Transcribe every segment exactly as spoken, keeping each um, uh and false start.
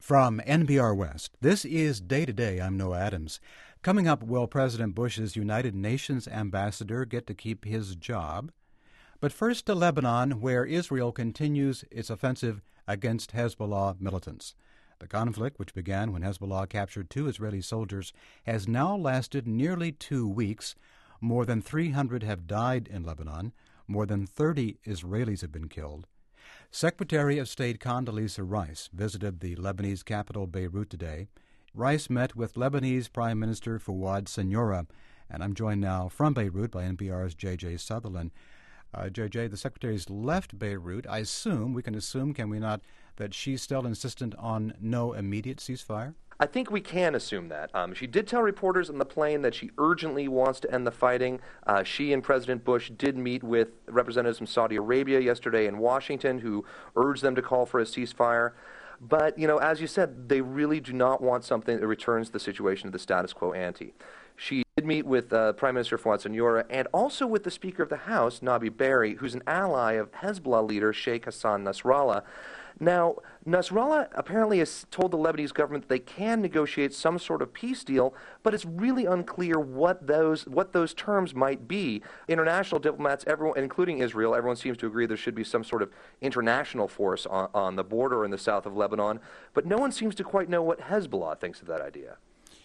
From N P R West, this is Day to Day. I'm Noah Adams. Coming up, will President Bush's United Nations ambassador get to keep his job? But first to Lebanon, where Israel continues its offensive against Hezbollah militants. The conflict, which began when Hezbollah captured two Israeli soldiers, has now lasted nearly two weeks. More than three hundred have died in Lebanon. More than thirty Israelis have been killed. Secretary of State Condoleezza Rice visited the Lebanese capital Beirut today. Rice met with Lebanese Prime Minister Fouad Siniora, and I'm joined now from Beirut by N P R's J J Sutherland. Uh, J J, the Secretary's left Beirut. I assume, we can assume, can we not, that she's still insistent on no immediate ceasefire? I think we can assume that. Um, she did tell reporters on the plane that she urgently wants to end the fighting. Uh, she and President Bush did meet with representatives from Saudi Arabia yesterday in Washington who urged them to call for a ceasefire. But, you know, as you said, they really do not want something that returns the situation to the status quo ante. She did meet with uh, Prime Minister Fouad Siniora and also with the Speaker of the House, Nabi Berri, who's an ally of Hezbollah leader Sheikh Hassan Nasrallah. Now, Nasrallah apparently has told the Lebanese government that they can negotiate some sort of peace deal, but it's really unclear what those what those terms might be. International diplomats, everyone, including Israel, everyone seems to agree there should be some sort of international force on, on the border in the south of Lebanon, but no one seems to quite know what Hezbollah thinks of that idea.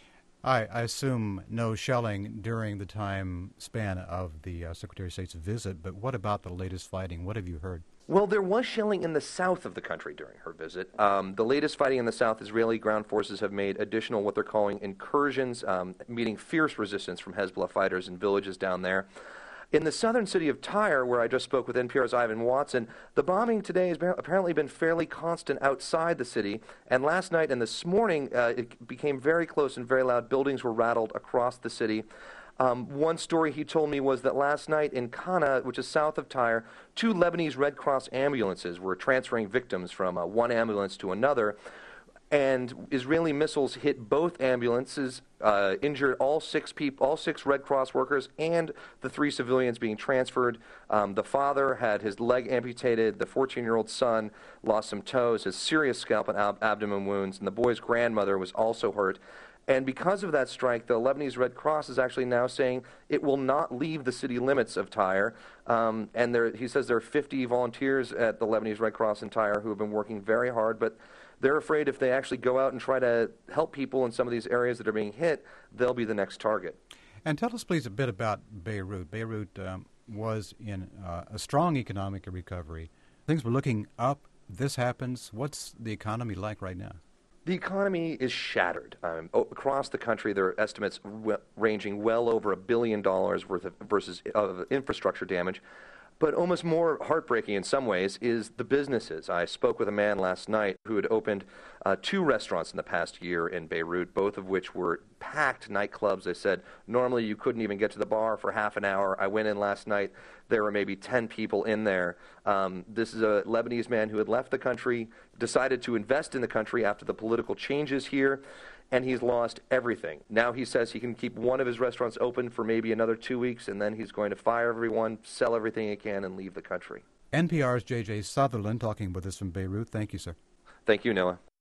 I, I assume no shelling during the time span of the uh, Secretary of State's visit, but what about the latest fighting? What have you heard? Well, there was shelling in the south of the country during her visit. Um, the latest fighting in the south, Israeli ground forces have made additional what they're calling incursions, um, meeting fierce resistance from Hezbollah fighters in villages down there. In the southern city of Tyre, where I just spoke with N P R's Ivan Watson, the bombing today has been, apparently been fairly constant outside the city. And last night and this morning, uh, it became very close and very loud. Buildings were rattled across the city. Um, one story he told me was that last night in Kana, which is south of Tyre, two Lebanese Red Cross ambulances were transferring victims from uh, one ambulance to another. And Israeli missiles hit both ambulances, uh, injured all six people, all six Red Cross workers, and the three civilians being transferred. Um, the father had his leg amputated. The fourteen-year-old son lost some toes, has serious scalp and ab- abdomen wounds, and the boy's grandmother was also hurt. And because of that strike, the Lebanese Red Cross is actually now saying it will not leave the city limits of Tyre. Um, and there, he says there are fifty volunteers at the Lebanese Red Cross in Tyre who have been working very hard, but they're afraid if they actually go out and try to help people in some of these areas that are being hit, they'll be the next target. And tell us, please, a bit about Beirut. Beirut um, was in uh, a strong economic recovery. Things were looking up. This happens. What's the economy like right now? The economy is shattered. Um, across the country, there are estimates w- ranging well over a billion dollars worth of versus of infrastructure damage. But almost more heartbreaking in some ways is the businesses. I spoke with a man last night who had opened uh, two restaurants in the past year in Beirut, both of which were packed nightclubs. They said normally you couldn't even get to the bar for half an hour. I went in last night. There were maybe ten people in there. Um, this is a Lebanese man who had left the country, decided to invest in the country after the political changes here, and he's lost everything. Now he says he can keep one of his restaurants open for maybe another two weeks, and then he's going to fire everyone, sell everything he can, and leave the country. N P R's J J Sutherland talking with us from Beirut. Thank you, sir. Thank you, Noah.